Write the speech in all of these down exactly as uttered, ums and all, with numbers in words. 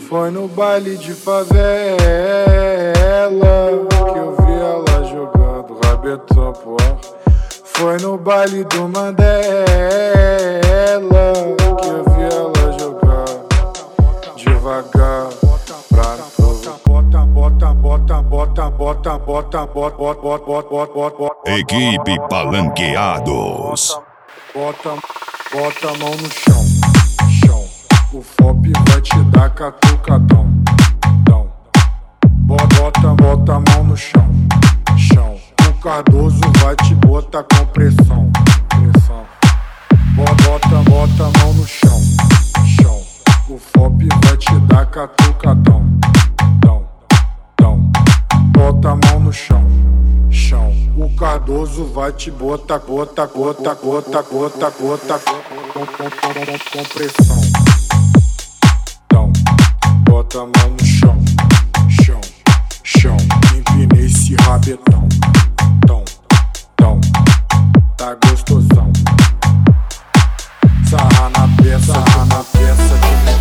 Foi no baile de favela que eu vi ela jogando rabetão pro ar. Foi no baile do Mandela que eu vi ela jogar devagar pra bota, bota, bota, bota, bota, bota, bota, bota, bota, bota. Equipe Palanqueados. Bota, bota a mão no chão, chão. O F O P vai te dar catucadão, dão. Bota, bota a mão no chão, chão. O Cardoso vai te botar com pressão, pressão. Bota, bota a mão no chão, chão. O F O P vai te dar catucadão, dão, dão. Bota a mão no chão, chão. O Cardoso vai te botar, bota, bota, bota, bota, bota, com, com, com, com pressão. Dão, bota a mão no chão, chão, chão. Empinei esse rabetão, dão, dão. Tá gostosão. Sarra na peça, sarra na peça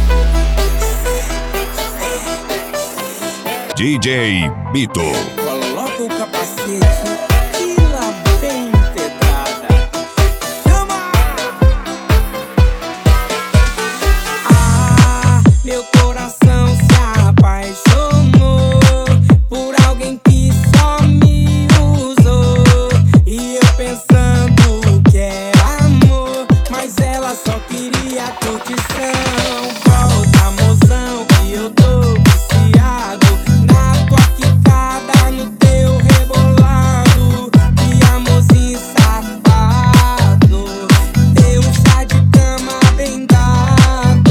de D J Bito. Coloca o capacete e lá vem pedrada. Chama! Ah, meu coração se apaixonou por alguém que só me usou. E eu pensando que era amor, mas ela só queria curtição. Volta, mozão, que eu tô viciado na tua quicada, no teu rebolado. Que amorzinho safado, teu chá de cama bem dado.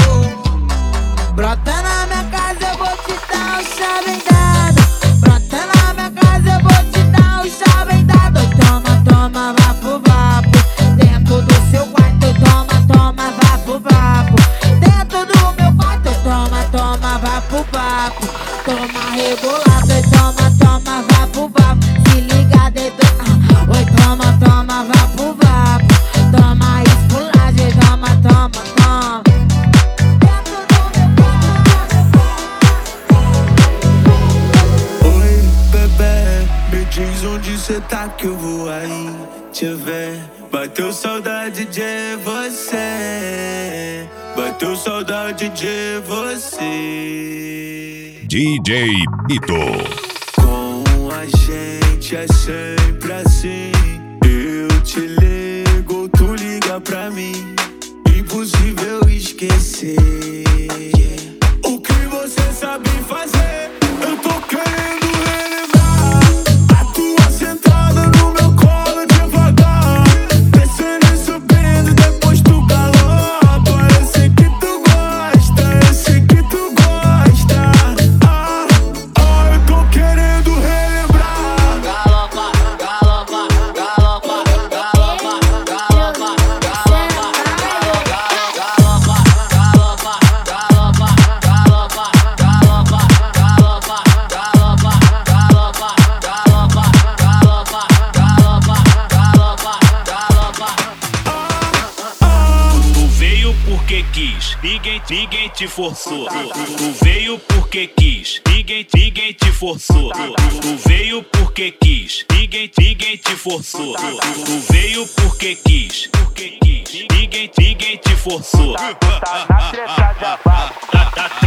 Brota na minha casa, eu vou te dar o chá bem dado. Brota na minha casa, eu vou te dar o chá bem dado. Toma, toma, vapo, vapo. Dentro do seu quarto, toma, toma, vapo, vapo. Dentro do meu quarto, toma, toma, vapo, vapo. Toma rebolado, e toma, toma, vapo, vapo. Se liga dentro, ah. Oi, toma, toma, vapo, vapo. Toma esculagem, toma, toma, toma. Dentro do meu Oi, bebê, me diz onde cê tá que eu vou aí te ver. Bateu saudade de você, bateu saudade de você. D J Bito. Com a gente é sempre assim. Eu te ligo, tu liga pra mim. Impossível esquecer. O que você sabe fazer, eu tô querendo relembrar. A tua sentada no meu colo devagar, descendo e subindo, depois tu galopa. Eu sei que tu gosta, eu sei que tu gosta. Ah, ah, eu tô querendo relembrar. Galopa, galopa, galopa, galopa, galopa, galopa, galopa, galopa, galopa, galopa, galopa, galopa, galopa, galopa, galopa, galopa, galopa, galopa, galopa. Tu veio porque quis, ninguém, ninguém te forçou. Tu veio porque quis, ninguém, ninguém te forçou. Tu veio porque quis, ninguém, ninguém te forçou. Tu veio porque quis, porque quis, ninguém, ninguém te forçou. Tá na treta de abafo. Tá, tá,